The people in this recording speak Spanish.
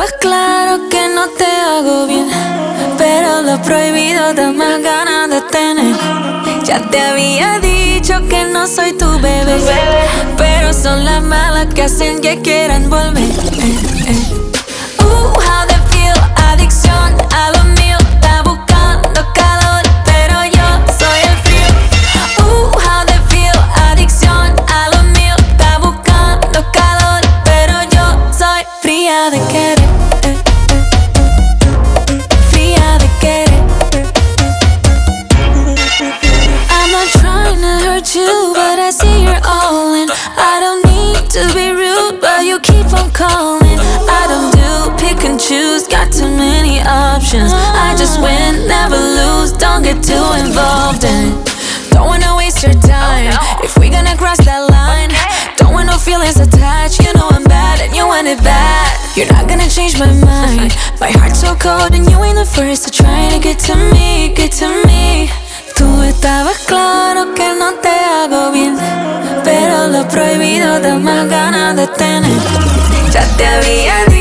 estaba claro que no te hago bien, pero lo prohibido da más ganas de tener. Ya te había dicho que no soy tu bebé, pero son las malas que hacen que quieran volver. How they feel, adicción a lo mío. Está buscando calor, pero yo soy el frío. How they feel, adicción a lo mío. Está buscando calor, pero yo soy fría de querer. Fría de querer. I'm not trying to hurt you, but I see you're all in. I don't need to be rude, but you keep on calling. I don't do pick and choose, got too many options. I just win, never lose, don't get too involved in it. Don't wanna waste your time, if we gonna cross that line. Don't want no feelings attached, you know I'm bad and you want it bad. You're not gonna change my mind, my heart's so cold and you ain't the first to try to get to me, get to me. Tú estabas claro que no te hago bien, pero lo prohibido da más ganas de tener. Ya te había dicho